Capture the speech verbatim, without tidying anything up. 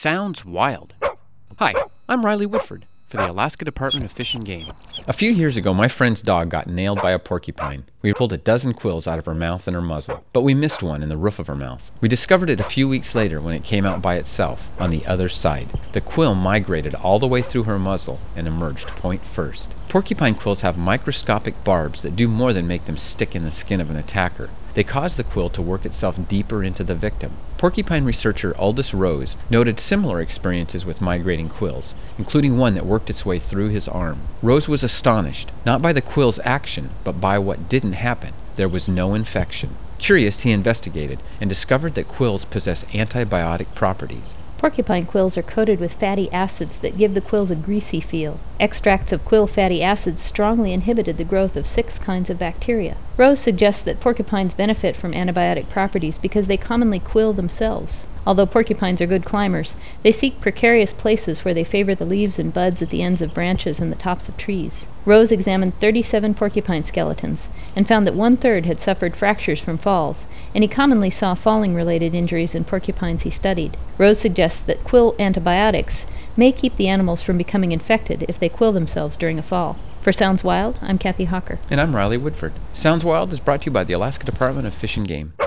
Sounds wild. Hi, I'm Riley Woodford for the Alaska Department of Fish and Game. A few years ago, my friend's dog got nailed by a porcupine. We pulled a dozen quills out of her mouth and her muzzle, but we missed one in the roof of her mouth. We discovered it a few weeks later when it came out by itself on the other side. The quill migrated all the way through her muzzle and emerged point first. Porcupine quills have microscopic barbs that do more than make them stick in the skin of an attacker. They cause the quill to work itself deeper into the victim. Porcupine researcher Aldous Rose noted similar experiences with migrating quills, including one that worked its way through his arm. Rose was astonished, not by the quill's action, but by what didn't happen. There was no infection. Curious, he investigated and discovered that quills possess antibiotic properties. Porcupine quills are coated with fatty acids that give the quills a greasy feel. Extracts of quill fatty acids strongly inhibited the growth of six kinds of bacteria. Rose suggests that porcupines benefit from antibiotic properties because they commonly quill themselves. Although porcupines are good climbers, they seek precarious places where they favor the leaves and buds at the ends of branches and the tops of trees. Rose examined thirty-seven porcupine skeletons and found that one-third had suffered fractures from falls, and he commonly saw falling-related injuries in porcupines he studied. Rose suggests that quill antibiotics may keep the animals from becoming infected if they quill themselves during a fall. For Sounds Wild, I'm Kathy Hawker. And I'm Riley Woodford. Sounds Wild is brought to you by the Alaska Department of Fish and Game.